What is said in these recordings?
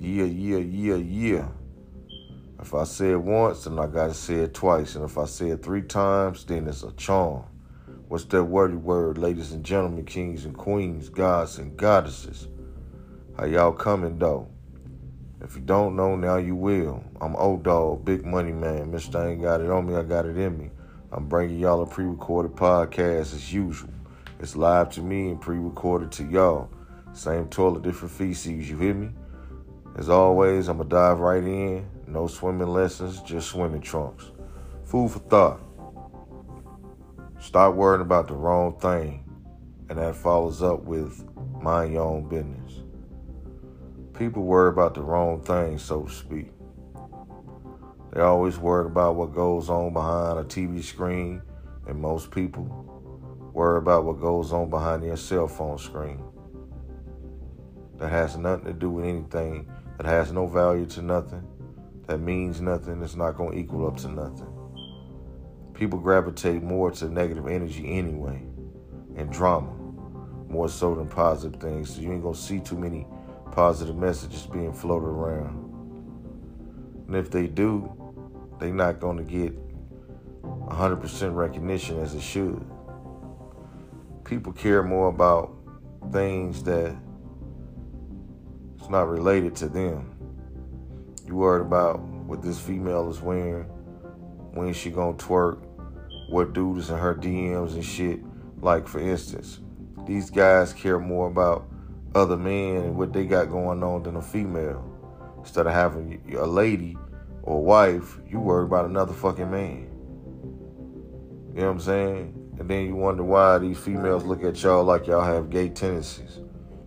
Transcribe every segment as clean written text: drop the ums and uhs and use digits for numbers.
Yeah. If I say it once, then I gotta say it twice. And if I say it 3 times, then it's a charm. What's that wordy word, ladies and gentlemen, kings and queens, gods and goddesses? How y'all coming, though? If you don't know, now you will. I'm O-Dog, big money man. Mr. Ain't got it on me, I got it in me. I'm bringing y'all a pre-recorded podcast as usual. It's live to me and pre-recorded to y'all. Same toilet, different feces, you hear me? As always, I'm going to dive right in. No swimming lessons, just swimming trunks. Food for thought. Stop worrying about the wrong thing. And that follows up with mind your own business. People worry about the wrong thing, so to speak. They always worried about what goes on behind a TV screen, and most people worry about what goes on behind their cell phone screen. That has nothing to do with anything, that has no value to nothing, that means nothing, it's not going to equal up to nothing. People gravitate more to negative energy anyway, and drama, more so than positive things, so you ain't going to see too many positive messages being floated around. And if they do, they're not going to get 100% recognition as it should. People care more about things that it's not related to them. You worried about what this female is wearing, when she gonna twerk, what dude is in her DMs and shit. Like, for instance, these guys care more about other men and what they got going on than a female. Instead of having a lady or a wife, you worry about another fucking man. You know what I'm saying? And then you wonder why these females look at y'all like y'all have gay tendencies.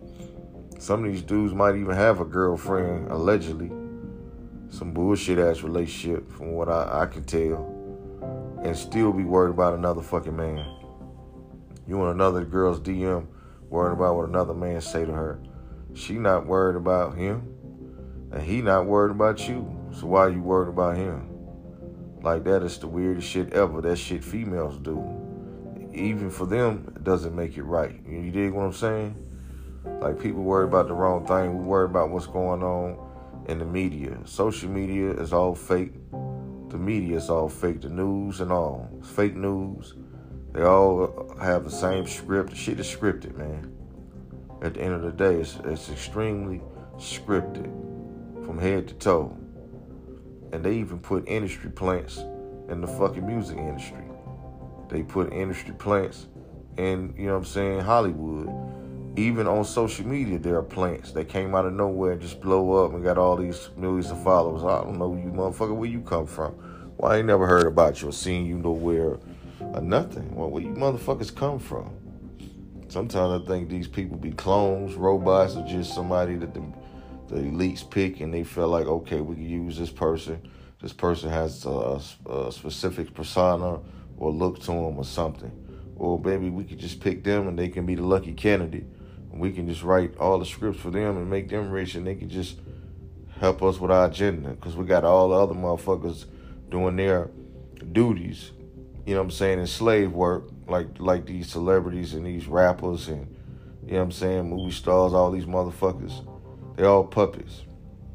Some of these dudes might even have a girlfriend, allegedly. Some bullshit ass relationship from what I can tell. And still be worried about another fucking man. You in another girl's DM worried about what another man say to her. She not worried about him. And he not worried about you. So why are you worried about him? Like, that is the weirdest shit ever. That shit females do. Even for them, it doesn't make it right. You dig what I'm saying? Like, people worry about the wrong thing. We worry about what's going on in the media. Social media is all fake. The media is all fake. The news and all. It's fake news. They all have the same script. The shit is scripted, man. At the end of the day, it's extremely scripted from head to toe. And they even put industry plants in the fucking music industry. They put industry plants in, you know what I'm saying, Hollywood. Even on social media, there are plants that came out of nowhere and just blow up and got all these millions of followers. I don't know, you motherfucker, where you come from? Well, I ain't never heard about you or seen you nowhere or nothing. Well, where you motherfuckers come from? Sometimes I think these people be clones, robots, or just somebody that the elites pick and they feel like, okay, we can use this person. This person has a specific persona or look to them or something. Or maybe we could just pick them and they can be the lucky candidate. And we can just write all the scripts for them and make them rich and they can just help us with our agenda. Because we got all the other motherfuckers doing their duties, you know what I'm saying, in slave work, like these celebrities and these rappers and, you know what I'm saying, movie stars, all these motherfuckers. They all puppets.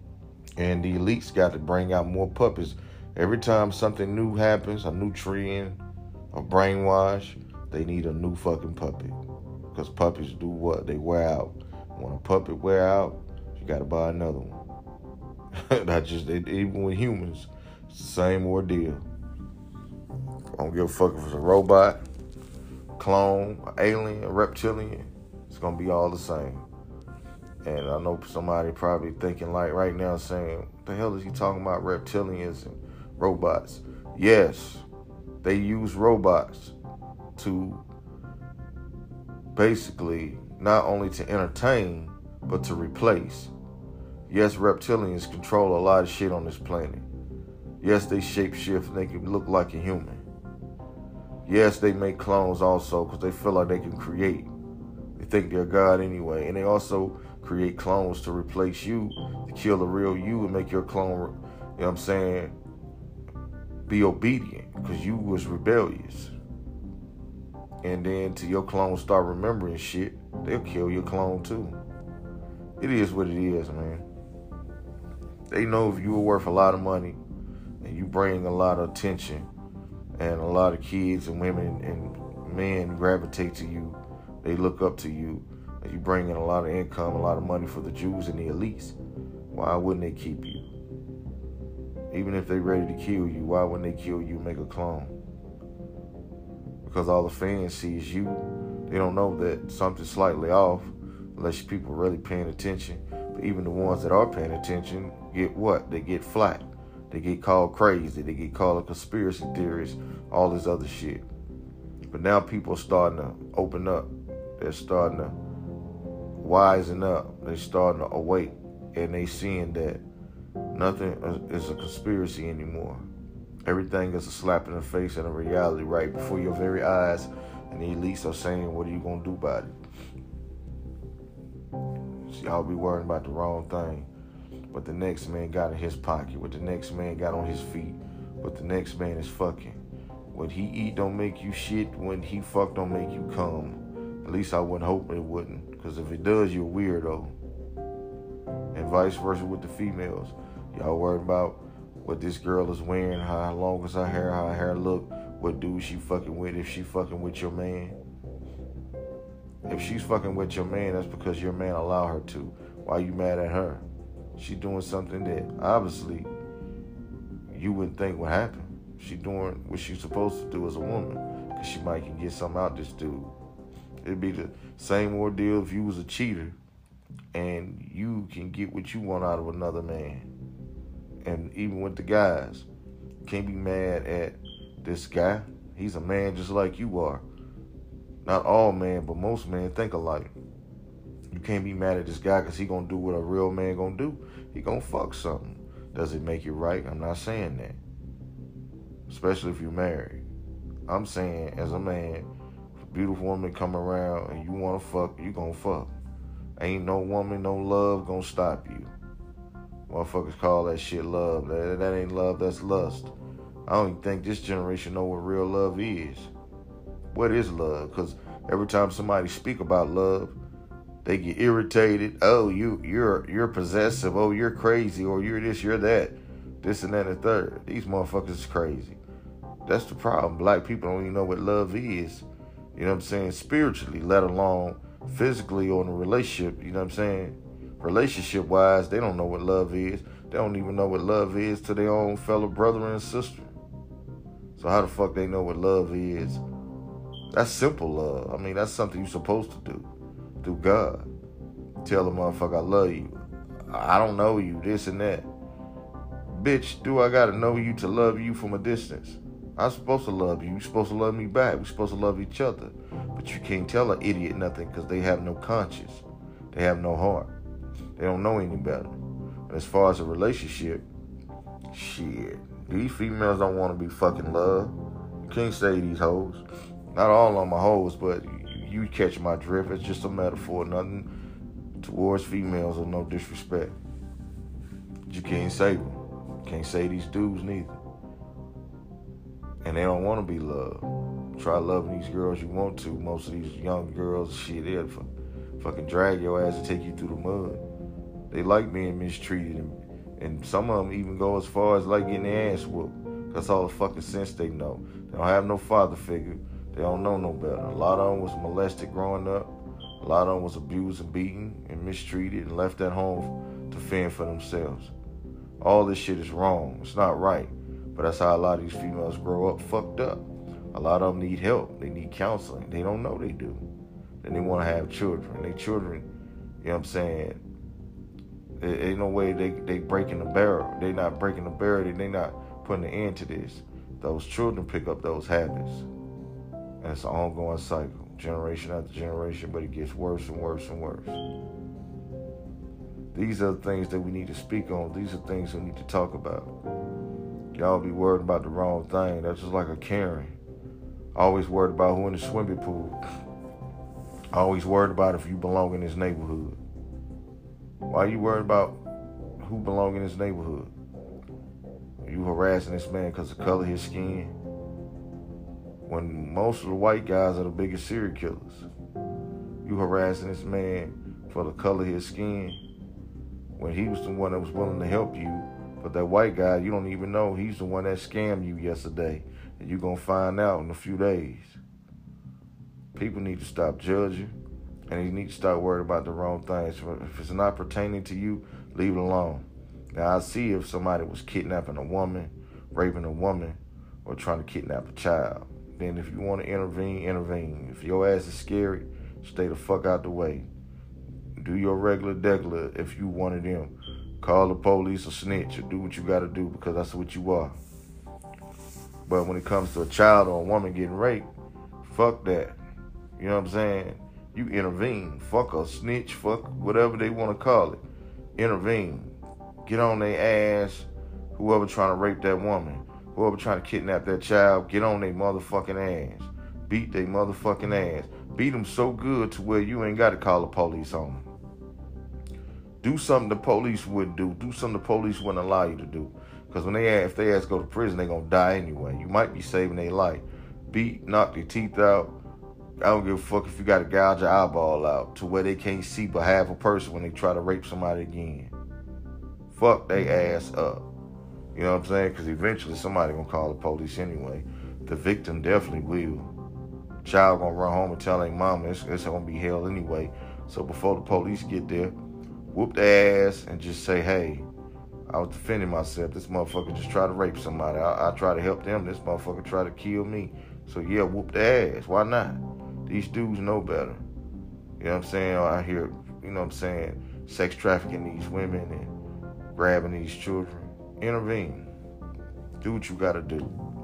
And the elites got to bring out more puppets. Every time something new happens, a new trend, a brainwash, they need a new fucking puppet. Because puppets do what? They wear out. When a puppet wear out, you got to buy another one. Not just, even with humans, it's the same ordeal. I don't give a fuck if it's a robot, clone, an alien, a reptilian. It's going to be all the same. And I know somebody probably thinking like right now saying, what the hell is he talking about, reptilians and robots? Yes, they use robots to basically not only to entertain, but to replace. Yes, reptilians control a lot of shit on this planet. Yes, they shapeshift and they can look like a human. Yes, they make clones also because they feel like they can create. They think they're God anyway. And they also create clones to replace you, to kill the real you and make your clone, you know what I'm saying, be obedient because you was rebellious. And then till your clone start remembering shit, they'll kill your clone too. It is what it is, man. They know if you were worth a lot of money and you bring a lot of attention and a lot of kids and women and men gravitate to you, they look up to you, and you bring in a lot of income, a lot of money for the Jews and the elites, why wouldn't they keep you? Even if they're ready to kill you, why wouldn't they kill you and make a clone? Because all the fans see is you. They don't know that something's slightly off unless people are really paying attention. But even the ones that are paying attention get what? They get flack. They get called crazy. They get called a conspiracy theorist, all this other shit. But now people are starting to open up. They're starting to wisen up. They're starting to awake. And they seeing that nothing is a conspiracy anymore. Everything is a slap in the face and a reality right before your very eyes. And the elites are saying, what are you going to do about it? So y'all be worrying about the wrong thing. What the next man got in his pocket. What the next man got on his feet. What the next man is fucking. What he eat don't make you shit. When he fuck don't make you come. At least I wouldn't hope it wouldn't. Because if it does, you're a weirdo. And vice versa with the females. Y'all worried about what this girl is wearing, how long is her hair look, what dude she fucking with, if she fucking with your man. If she's fucking with your man, that's because your man allowed her to. Why you mad at her? She doing something that obviously you wouldn't think would happen. She doing what she's supposed to do as a woman, because she might can get something out this dude. It'd be the same ordeal if you was a cheater and you can get what you want out of another man. And even with the guys, you can't be mad at this guy. He's a man just like you are. Not all men, but most men think alike. You can't be mad at this guy because he gonna do what a real man gonna do. He gonna fuck something. Does it make it right? I'm not saying that. Especially if you're married. I'm saying as a man, if a beautiful woman come around and you wanna fuck, you gonna fuck. Ain't no woman, no love gonna stop you. Motherfuckers call that shit love. That ain't love, that's lust. I don't even think this generation know what real love is. What is love? Because every time somebody speak about love, they get irritated. Oh, you're possessive. Oh, you're crazy. Or you're this, you're that. This and that and third. These motherfuckers is crazy. That's the problem. Black people don't even know what love is. You know what I'm saying? Spiritually, let alone physically or in a relationship. You know what I'm saying? Relationship-wise, they don't know what love is. They don't even know what love is to their own fellow brother and sister. So how the fuck they know what love is? That's simple love. I mean, that's something you're supposed to do. Through God. Tell a motherfucker, I love you. I don't know you, this and that. Bitch, do I gotta know you to love you from a distance? I'm supposed to love you. You're supposed to love me back. We're supposed to love each other. But you can't tell an idiot nothing because they have no conscience. They have no heart. They don't know any better. And as far as a relationship, shit, these females don't want to be fucking loved. You can't say these hoes. Not all on my hoes, but you catch my drift. It's just a metaphor. Nothing towards females or no disrespect. You can't save them. Can't say these dudes neither. And they don't want to be loved. Try loving these girls you want to. Most of these young girls, shit, they'll fucking drag your ass and take you through the mud. They like being mistreated. And some of them even go as far as like getting their ass whooped. That's all the fucking sense they know. They don't have no father figure. They don't know no better. A lot of them was molested growing up. A lot of them was abused and beaten and mistreated and left at home to fend for themselves. All this shit is wrong. It's not right. But that's how a lot of these females grow up fucked up. A lot of them need help. They need counseling. They don't know they do. Then they want to have children. They children, you know what I'm saying, ain't no way they breaking the barrel. They not breaking the barrel. They not putting an end to this. Those children pick up those habits. And it's an ongoing cycle, generation after generation, but it gets worse and worse and worse. These are the things that we need to speak on. These are things we need to talk about. Y'all be worried about the wrong thing. That's just like a Karen. Always worried about who in the swimming pool. Always worried about if you belong in this neighborhood. Why are you worried about who belong in this neighborhood? Are you harassing this man because of the color of his skin? When most of the white guys are the biggest serial killers. You harassing this man for the color of his skin? when he was the one that was willing to help you. But that white guy, you don't even know he's the one that scammed you yesterday. And you're going to find out in a few days. People need to stop judging. And you need to start worrying about the wrong things. If it's not pertaining to you, leave it alone. Now, I see if somebody was kidnapping a woman, raping a woman, or trying to kidnap a child. Then if you want to intervene, intervene. If your ass is scary, stay the fuck out the way. Do your regular degular if you one of them. Call the police or snitch or do what you got to do because that's what you are. But when it comes to a child or a woman getting raped, fuck that. You know what I'm saying? You intervene. Fuck a snitch, fuck whatever they want to call it. Intervene. Get on their ass. Whoever trying to rape that woman, whoever trying to kidnap that child, get on their motherfucking ass. Beat their motherfucking ass. Beat them so good to where you ain't got to call the police on them. Do something the police wouldn't do. Do something the police wouldn't allow you to do. Because if they ask to go to prison, they're going to die anyway. You might be saving their life. Beat, knock their teeth out. I don't give a fuck if you got to gouge your eyeball out to where they can't see but half a person when they try to rape somebody again. Fuck they ass up. You know what I'm saying? Because eventually somebody going to call the police anyway. The victim definitely will. Child going to run home and tell their mama it's going to be hell anyway. So before the police get there, whoop their ass and just say, hey, I was defending myself. This motherfucker just tried to rape somebody. I try to help them. This motherfucker tried to kill me. So yeah, whoop their ass. Why not? These dudes know better. You know what I'm saying? I hear, you know what I'm saying, sex trafficking these women and grabbing these children. Intervene. Do what you gotta do.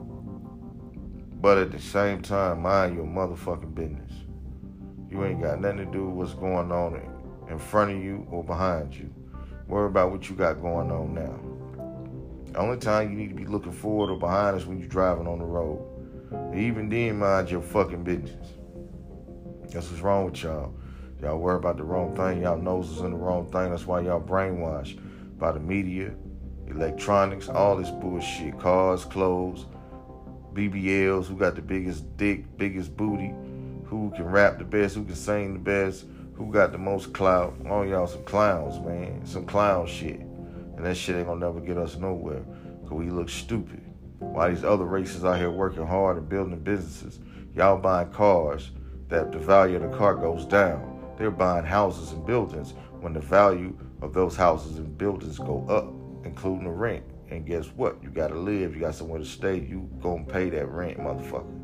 But at the same time, mind your motherfucking business. You ain't got nothing to do with what's going on in front of you or behind you. Worry about what you got going on now. The only time you need to be looking forward or behind is when you're driving on the road. Even then, mind your fucking business. That's what's wrong with y'all. Y'all worry about the wrong thing. Y'all noses in the wrong thing. That's why y'all brainwashed by the media, electronics, all this bullshit. Cars, clothes, BBLs, who got the biggest dick, biggest booty, who can rap the best, who can sing the best, who got the most clout. All y'all some clowns, man. Some clown shit. And that shit ain't gonna never get us nowhere. Because we look stupid. While these other races out here working hard and building businesses, y'all buying cars that the value of the car goes down. They're buying houses and buildings when the value of those houses and buildings go up, including the rent. And guess what? You gotta live. You got somewhere to stay. You gonna pay that rent, motherfucker.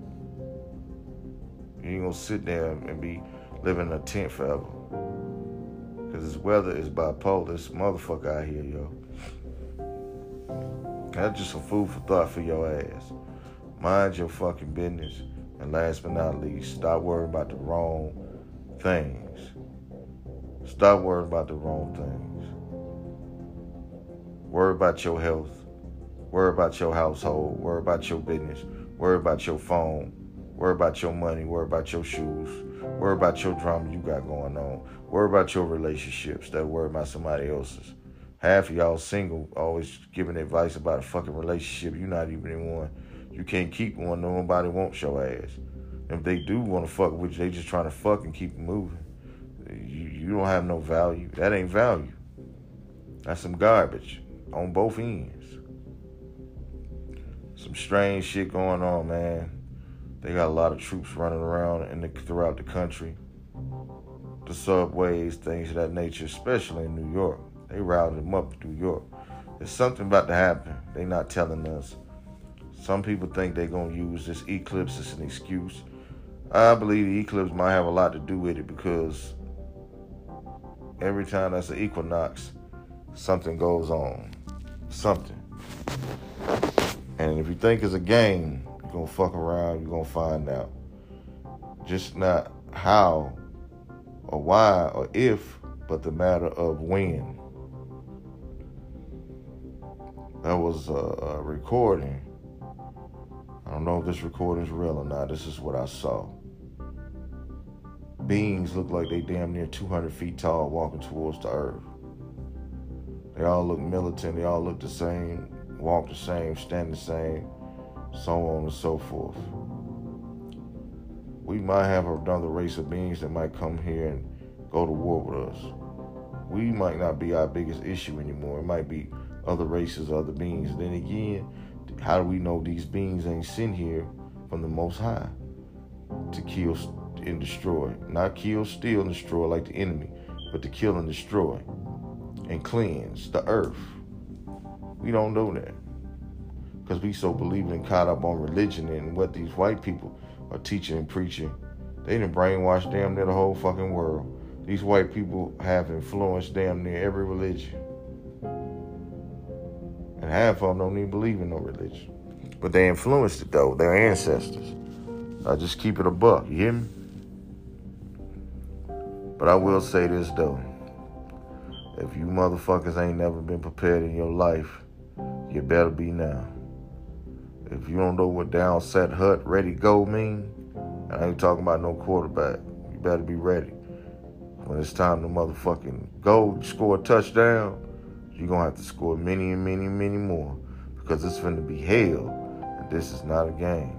You ain't gonna sit there and be living in a tent forever. Because this weather is bipolar. This motherfucker out here, yo. That's just some food for thought for your ass. Mind your fucking business. And last but not least, stop worrying about the wrong things. Stop worrying about the wrong things. Worry about your health. Worry about your household. Worry about your business. Worry about your phone. Worry about your money. Worry about your shoes. Worry about your drama you got going on. Worry about your relationships. Instead of worry about somebody else's. Half of y'all single, always giving advice about a fucking relationship. You're not even in one. You can't keep one. Nobody wants your ass. If they do want to fuck with you, they just trying to fuck and keep it moving. You don't have no value. That ain't value. That's some garbage on both ends. Some strange shit going on, man. They got a lot of troops running around throughout the country. The subways, things of that nature, especially in New York. They routed them up to New York. There's something about to happen. They not telling us. Some people think they're going to use this eclipse as an excuse. I believe the eclipse might have a lot to do with it because every time that's an equinox, something goes on. Something. And if you think it's a game, you're going to fuck around, you're going to find out. Just not how or why or if, but the matter of when. That was a recording. I don't know if this recording is real or not. This is what I saw. Beings look like they damn near 200 feet tall walking towards the earth. They all look militant. They all look the same, walk the same, stand the same, so on and so forth. We might have another race of beings that might come here and go to war with us. We might not be our biggest issue anymore. It might be other races, other beings. Then again, how do we know these beings ain't sent here from the Most High to kill and destroy? Not kill, steal, and destroy like the enemy, but to kill and destroy and cleanse the earth. We don't know that because we so believing and caught up on religion and what these white people are teaching and preaching. They done brainwashed damn near the whole fucking world. These white people have influenced damn near every religion. And half of them don't even believe in no religion. But they influenced it though, their ancestors. I just keep it a buck, you hear me? But I will say this though. If you motherfuckers ain't never been prepared in your life, you better be now. If you don't know what down, set, hut, ready, go mean, and I ain't talking about no quarterback, you better be ready. When it's time to motherfucking go score a touchdown, you're going to have to score many and many and many more because it's finna be hell, and this is not a game.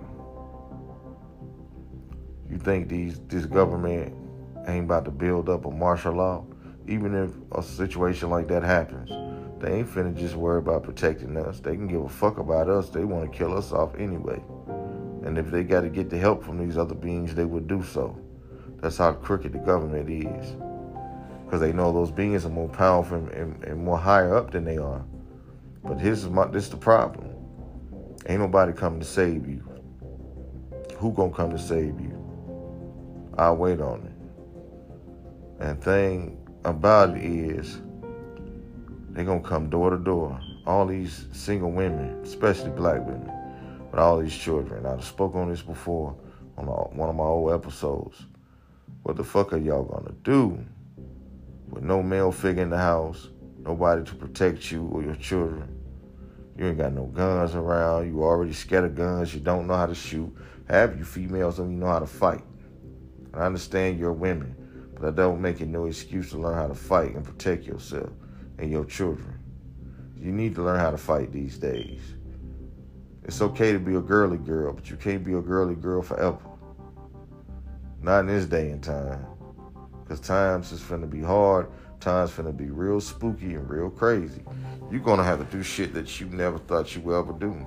You think this government ain't about to build up a martial law? Even if a situation like that happens, they ain't finna just worry about protecting us. They can give a fuck about us. They want to kill us off anyway. And if they got to get the help from these other beings, they would do so. That's how crooked the government is. Because they know those beings are more powerful and more higher up than they are. But this is the problem. Ain't nobody coming to save you. Who gonna come to save you? I'll wait on it. And thing about it is, they gonna come door to door. All these single women, especially black women, with all these children. I've spoken on this before on one of my old episodes. What the fuck are y'all gonna do with no male figure in the house, nobody to protect you or your children? You ain't got no guns around. You already scared of guns. You don't know how to shoot. Half you females don't even know how to fight. I understand you're women, but that don't make it no excuse to learn how to fight and protect yourself and your children. You need to learn how to fight these days. It's okay to be a girly girl, but you can't be a girly girl forever. Not in this day and time. Because times is finna be hard. Times finna be real spooky and real crazy. You're gonna have to do shit that you never thought you would ever do.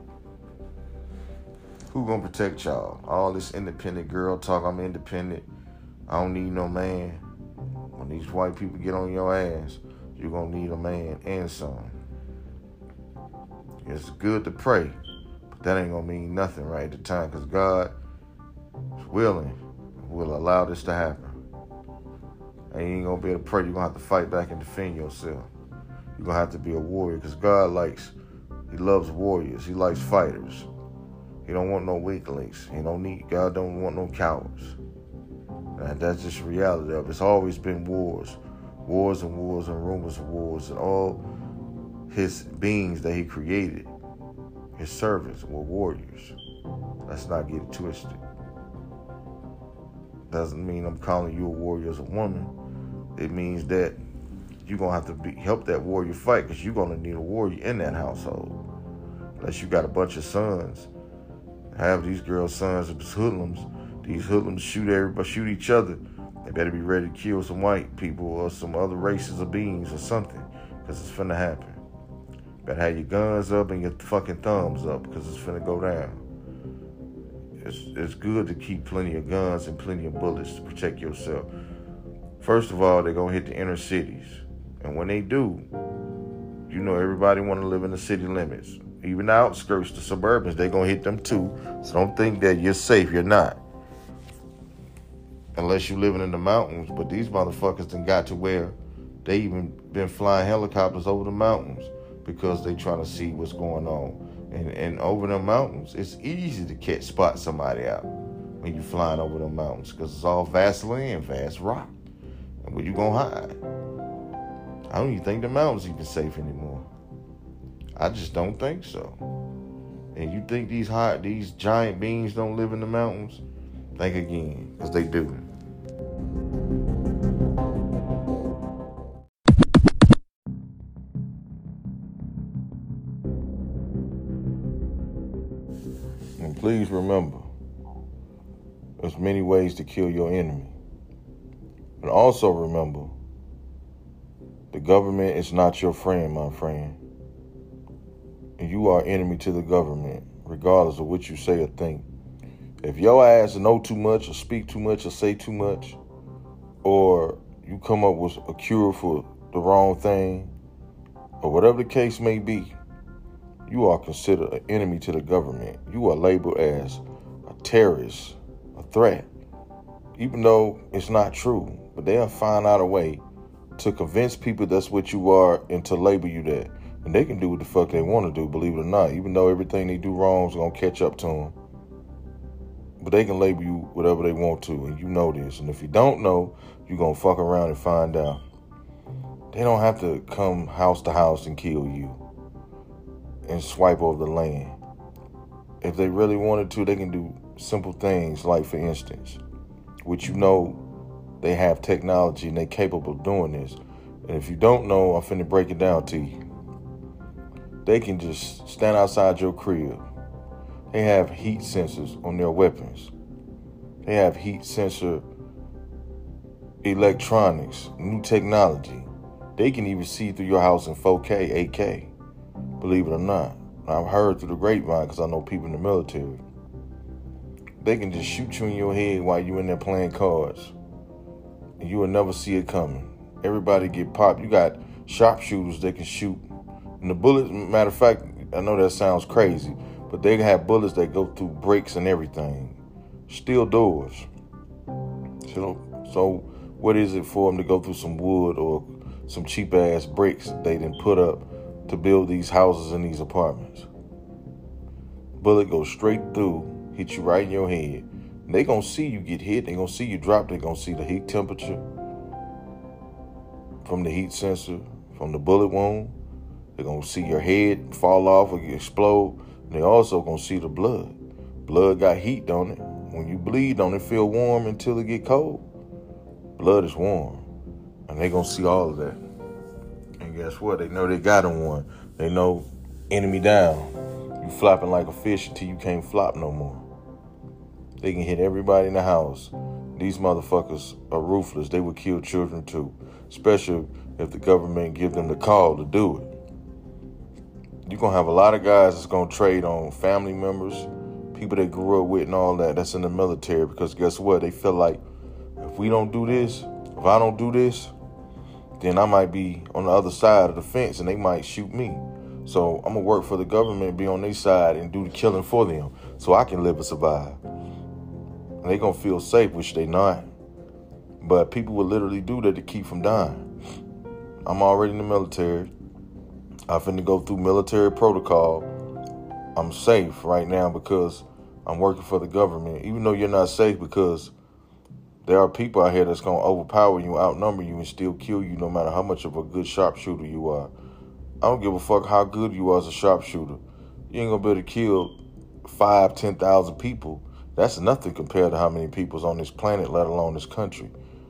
Who gonna protect y'all? All this independent girl talk, I'm independent, I don't need no man. When these white people get on your ass, you're gonna need a man and some. It's good to pray, but that ain't gonna mean nothing right at the time, because God is willing, will allow this to happen. And you ain't gonna be able to pray. You're gonna have to fight back and defend yourself. You're gonna have to be a warrior, because God He loves warriors. He likes fighters. He don't want no weaklings. God don't want no cowards. And that's just reality of it. It's always been wars. Wars and wars and rumors of wars. And all His beings that He created, His servants, were warriors. Let's not get it twisted. Doesn't mean I'm calling you a warrior as a woman. It means that you're going to have to help that warrior fight, because you're going to need a warrior in that household. Unless you got a bunch of sons. Have these girls' sons as hoodlums. These hoodlums shoot each other. They better be ready to kill some white people or some other races of beings or something, because it's finna happen. Better have your guns up and your fucking thumbs up, because it's finna go down. It's good to keep plenty of guns and plenty of bullets to protect yourself. First of all, they're going to hit the inner cities. And when they do, you know everybody want to live in the city limits. Even the outskirts, the suburbans, they're going to hit them too. So don't think that you're safe. You're not. Unless you're living in the mountains. But these motherfuckers done got to where they even been flying helicopters over the mountains because they trying to see what's going on. And over the mountains, it's easy to spot somebody out when you're flying over the mountains, because it's all vast land, vast rock. And where you gonna hide? I don't even think the mountains even safe anymore. I just don't think so. And you think these giant beings don't live in the mountains? Think again, because they do. And please remember, there's many ways to kill your enemy. But also remember, government is not your friend, my friend. And you are enemy to the government, regardless of what you say or think. If your ass know too much or speak too much or say too much, or you come up with a cure for the wrong thing, or whatever the case may be, you are considered an enemy to the government. You are labeled as a terrorist, a threat, even though it's not true. But they'll find out a way to convince people that's what you are and to label you that. And they can do what the fuck they want to do, believe it or not, even though everything they do wrong is going to catch up to them. But they can label you whatever they want to, and you know this. And if you don't know, you're going to fuck around and find out. They don't have to come house to house and kill you and swipe over the land. If they really wanted to, they can do simple things like, for instance, which you know they have technology and they're capable of doing this. And if you don't know, I'm finna break it down to you. They can just stand outside your crib. They have heat sensors on their weapons. They have heat sensor electronics, new technology. They can even see through your house in 4K, 8K, believe it or not. I've heard through the grapevine because I know people in the military. They can just shoot you in your head while you're in there playing cards. And you will never see it coming. Everybody get popped. You got sharpshooters that can shoot. And the bullets, matter of fact, I know that sounds crazy, but they have bullets that go through bricks and everything. Steel doors. So what is it for them to go through some wood or some cheap-ass bricks they didn't put up to build these houses and these apartments? Bullet goes straight through, hit you right in your head. They gonna see you get hit. They gonna see you drop. They gonna see the heat temperature from the heat sensor, from the bullet wound. They gonna see your head fall off or explode. And they also gonna see the blood. Blood got heat, don't it? When you bleed, don't it feel warm until it get cold? Blood is warm. And they gonna see all of that. And guess what? They know they got him one. They know enemy down. You flopping like a fish until you can't flop no more. They can hit everybody in the house. These motherfuckers are ruthless. They would kill children too, especially if the government give them the call to do it. You're going to have a lot of guys that's going to trade on family members, people they grew up with and all that, that's in the military, because guess what? They feel like if we don't do this, if I don't do this, then I might be on the other side of the fence and they might shoot me. So I'm going to work for the government, be on their side and do the killing for them so I can live and survive. And they going to feel safe, which they not. But people will literally do that to keep from dying. I'm already in the military. I'm finna go through military protocol. I'm safe right now because I'm working for the government. Even though you're not safe, because there are people out here that's going to overpower you, outnumber you, and still kill you no matter how much of a good sharpshooter you are. I don't give a fuck how good you are as a sharpshooter. You ain't going to be able to kill 5,000, 10,000 people. That's nothing compared to how many people's on this planet, let alone this country.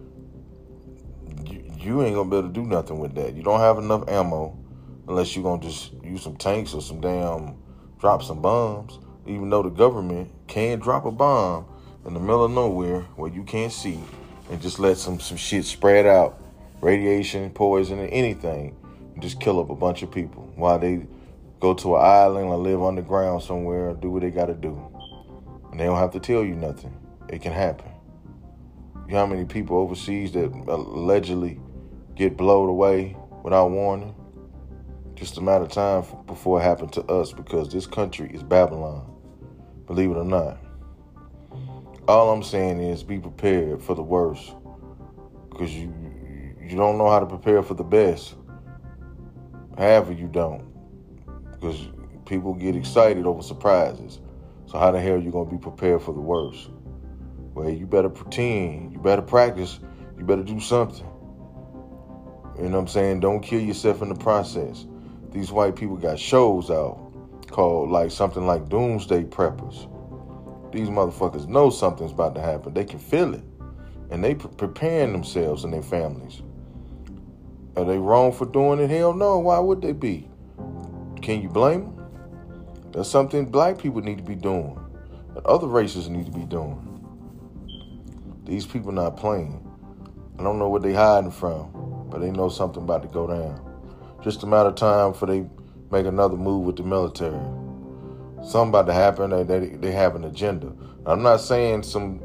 You ain't going to be able to do nothing with that. You don't have enough ammo unless you're going to just use some tanks or drop some bombs. Even though the government can drop a bomb in the middle of nowhere where you can't see and just let some shit spread out, radiation, poison, and anything, and just kill up a bunch of people while they go to an island or live underground somewhere or do what they got to do. And they don't have to tell you nothing. It can happen. You know how many people overseas that allegedly get blown away without warning? Just a matter of time before it happened to us, because this country is Babylon, believe it or not. All I'm saying is be prepared for the worst, because you don't know how to prepare for the best. However, you don't, because people get excited over surprises. So how the hell are you going to be prepared for the worst? Well, you better pretend, you better practice, you better do something. You know what I'm saying? Don't kill yourself in the process. These white people got shows out called something like Doomsday Preppers. These motherfuckers know something's about to happen. They can feel it. And they preparing themselves and their families. Are they wrong for doing it? Hell no. Why would they be? Can you blame them? That's something black people need to be doing. That other races need to be doing. These people not playing. I don't know what they hiding from. but they know something about to go down. Just a matter of time for they make another move with the military. Something about to happen. They have an agenda. I'm not saying some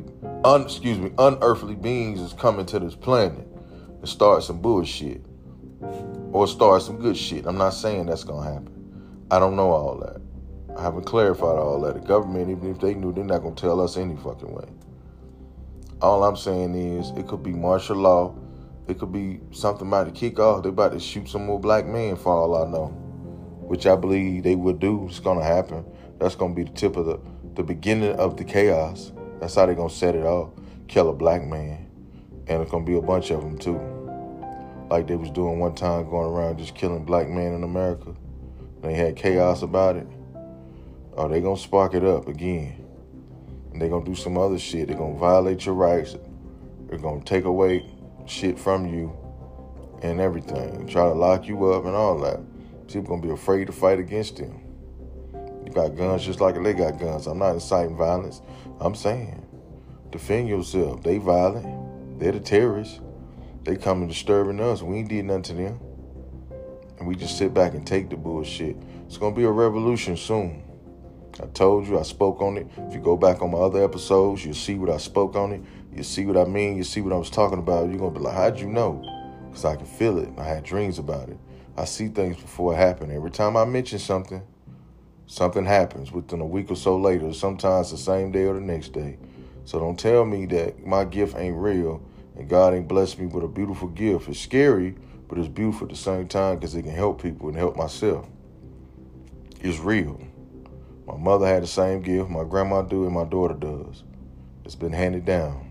unearthly beings is coming to this planet and start some bullshit or start some good shit. I'm not saying that's gonna happen. I don't know all that. I haven't clarified all that. The government, even if they knew, they're not gonna tell us any fucking way. All I'm saying is it could be martial law. It could be something about to kick off. They about to shoot some more black men for all I know, which I believe they will do. It's going to happen. That's going to be the tip of the beginning of the chaos. That's how they're going to set it off. Kill a black man. And it's going to be a bunch of them too. Like they was doing one time, going around just killing black men in America. They had chaos about it. Or they going to spark it up again. And they're going to do some other shit. They're going to violate your rights. They're going to take away shit from you and everything. Try to lock you up and all that. People going to be afraid to fight against them. You got guns just like they got guns. I'm not inciting violence. I'm saying, defend yourself. They violent. They're the terrorists. They coming disturbing us. We ain't did nothing to them. And we just sit back and take the bullshit. It's going to be a revolution soon. I told you, I spoke on it. If you go back on my other episodes, you'll see what I spoke on it. You'll see what I mean. You'll see what I was talking about. You're going to be like, how'd you know? Because I can feel it. I had dreams about it. I see things before it happen. Every time I mention something, something happens within a week or so later, sometimes the same day or the next day. So don't tell me that my gift ain't real and God ain't blessed me with a beautiful gift. It's scary, but it's beautiful at the same time because it can help people and help myself. It's real. My mother had the same gift, my grandma do, and my daughter does. It's been handed down.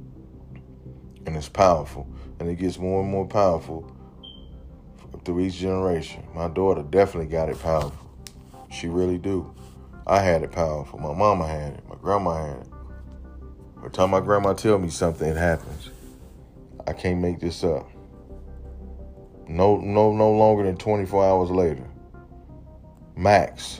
And it's powerful. And it gets more and more powerful through each generation. My daughter definitely got it powerful. She really do. I had it powerful. My mama had it. My grandma had it. Every time my grandma tell me something, it happens. I can't make this up. No longer than 24 hours later. Max.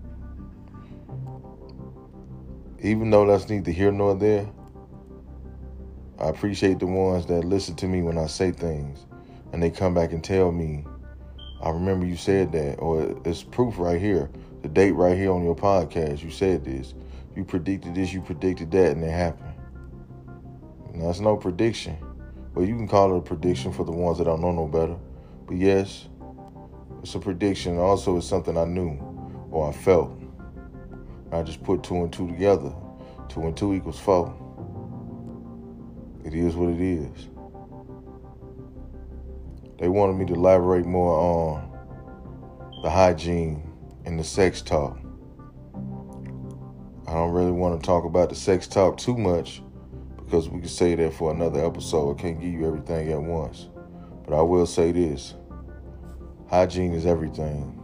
Even though that's neither here nor there, I appreciate the ones that listen to me when I say things and they come back and tell me, I remember you said that, or it's proof right here, the date right here on your podcast, you said this, you predicted this, you predicted that, and it happened. Now, that's no prediction. Well, you can call it a prediction for the ones that don't know no better. But yes, it's a prediction. Also, it's something I knew or I felt. I just put 2 and 2 together. 2 and 2 equals 4. It is what it is. They wanted me to elaborate more on the hygiene and the sex talk. I don't really want to talk about the sex talk too much because we could say that for another episode. I can't give you everything at once. But I will say this. Hygiene is everything.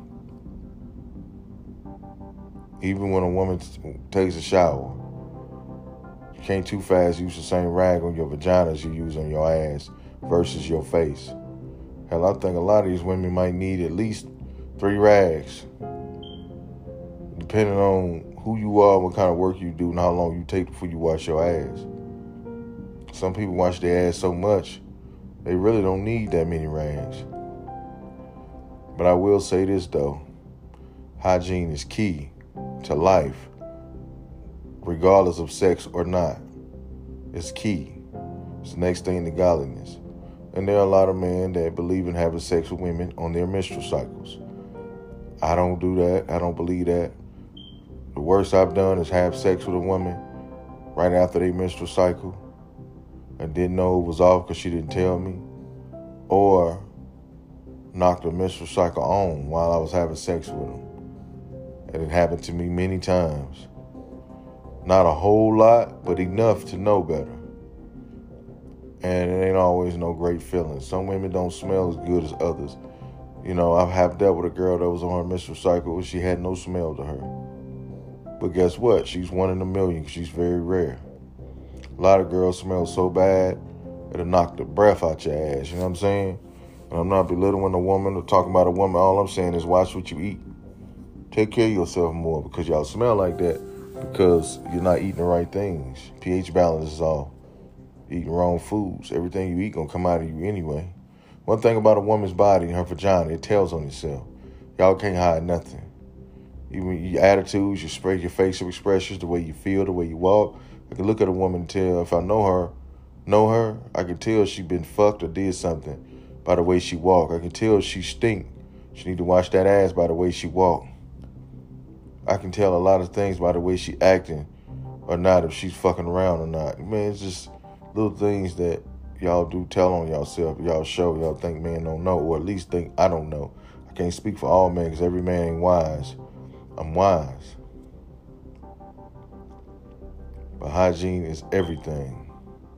Even when a woman takes a shower, you can't too fast use the same rag on your vagina as you use on your ass versus your face. Hell, I think a lot of these women might need at least 3 rags, depending on who you are, what kind of work you do, and how long you take before you wash your ass. Some people wash their ass so much, they really don't need that many rags. But I will say this, though. Hygiene is key to life, regardless of sex or not. It's key. It's the next thing to godliness. And there are a lot of men that believe in having sex with women on their menstrual cycles. I don't do that. I don't believe that. The worst I've done is have sex with a woman right after their menstrual cycle and didn't know it was off because she didn't tell me, or knocked the menstrual cycle on while I was having sex with them. And it happened to me many times. Not a whole lot, but enough to know better. And it ain't always no great feeling. Some women don't smell as good as others. You know, I have dealt with a girl that was on her menstrual cycle and she had no smell to her. But guess what? She's 1 in a million. She's very rare. A lot of girls smell so bad, it'll knock the breath out your ass. You know what I'm saying? And I'm not belittling a woman or talking about a woman. All I'm saying is watch what you eat. Take care of yourself more because y'all smell like that because you're not eating the right things. pH balance is off. Eating wrong foods. Everything you eat gonna come out of you anyway. One thing about a woman's body, her vagina, it tells on itself. Y'all can't hide nothing. Even your attitudes, your facial expressions, the way you feel, the way you walk. I can look at a woman and tell if I know her, I can tell she been fucked or did something by the way she walk. I can tell she stink. She need to wash that ass by the way she walk. I can tell a lot of things by the way she acting or not, if she's fucking around or not. Man, it's just little things that y'all do tell on y'allself. Y'all show, y'all think men don't know, or at least think I don't know. I can't speak for all men because every man ain't wise. I'm wise. But hygiene is everything.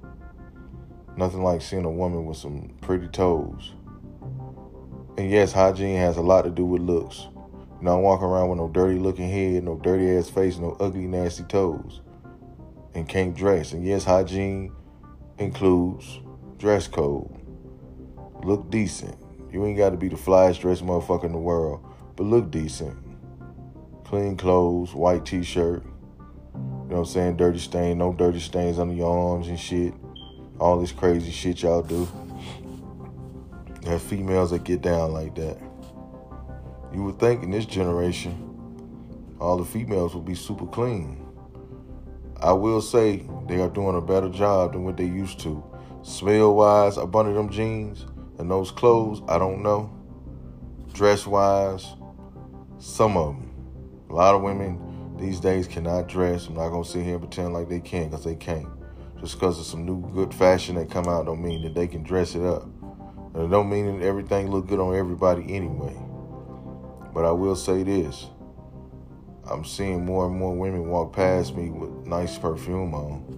Nothing like seeing a woman with some pretty toes. And yes, hygiene has a lot to do with looks. You don't walk around with no dirty looking head, no dirty ass face, no ugly nasty toes. And can't dress. And yes, hygiene includes dress code. Look decent. You ain't got to be the flyest dressed motherfucker in the world, but look decent. Clean clothes, white t-shirt. You know what I'm saying? Dirty stain, no dirty stains under your arms and shit. All this crazy shit y'all do. There are females that get down like that. You would think in this generation, all the females would be super clean. I will say they are doing a better job than what they used to. Smell-wise, up under them jeans and those clothes, I don't know. Dress-wise, some of them. A lot of women these days cannot dress. I'm not going to sit here and pretend like they can, because they can't. Just because of some new good fashion that come out don't mean that they can dress it up. And it don't mean that everything look good on everybody anyway. But I will say this. I'm seeing more and more women walk past me with nice perfume on.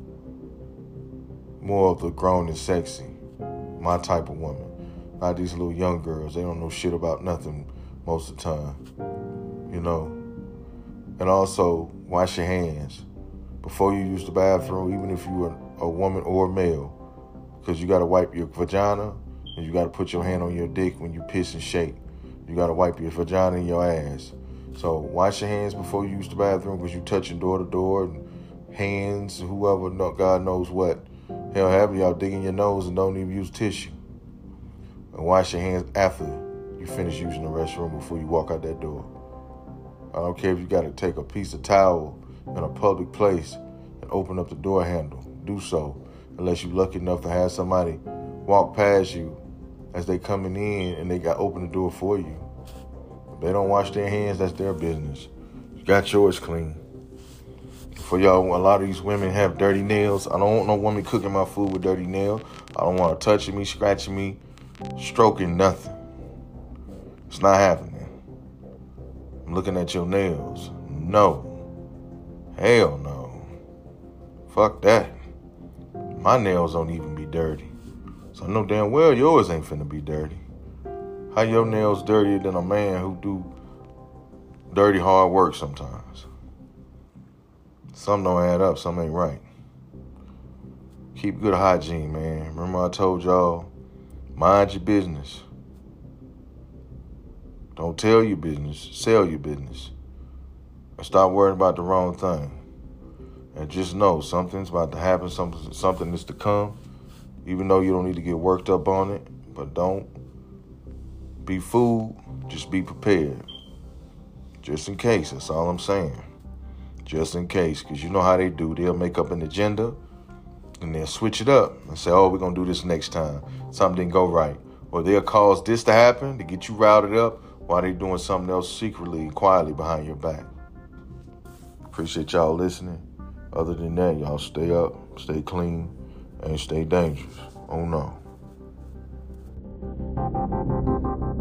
More of the grown and sexy. My type of woman. Not these little young girls. They don't know shit about nothing most of the time. You know. And also, wash your hands before you use the bathroom, even if you're a woman or a male. Because you got to wipe your vagina and you got to put your hand on your dick when you piss and shake. You got to wipe your vagina and your ass. So wash your hands before you use the bathroom, because you touching door to door and hands, whoever, God knows what. Hell, have y'all digging your nose and don't even use tissue. And wash your hands after you finish using the restroom before you walk out that door. I don't care if you got to take a piece of towel in a public place and open up the door handle. Do so, unless you're lucky enough to have somebody walk past you as they coming in and they got open the door for you. If they don't wash their hands, that's their business. You got yours clean. For y'all, a lot of these women have dirty nails. I don't want no woman cooking my food with dirty nails. I don't want her touching me, scratching me, stroking nothing. It's not happening. I'm looking at your nails. No. Hell no. Fuck that. My nails don't even be dirty. So I know damn well yours ain't finna be dirty. How your nails dirtier than a man who do dirty hard work sometimes? Some don't add up, some ain't right. Keep good hygiene, man. Remember I told y'all, mind your business. Don't tell your business, sell your business. And stop worrying about the wrong thing. And just know something's about to happen, something is to come. Even though you don't need to get worked up on it, but don't be fooled, just be prepared. Just in case, that's all I'm saying. Just in case, because you know how they do. They'll make up an agenda, and they'll switch it up and say, oh, we're going to do this next time. Something didn't go right. Or they'll cause this to happen to get you routed up while they're doing something else secretly and quietly behind your back. Appreciate y'all listening. Other than that, y'all stay up, stay clean, and stay dangerous. Oh, no.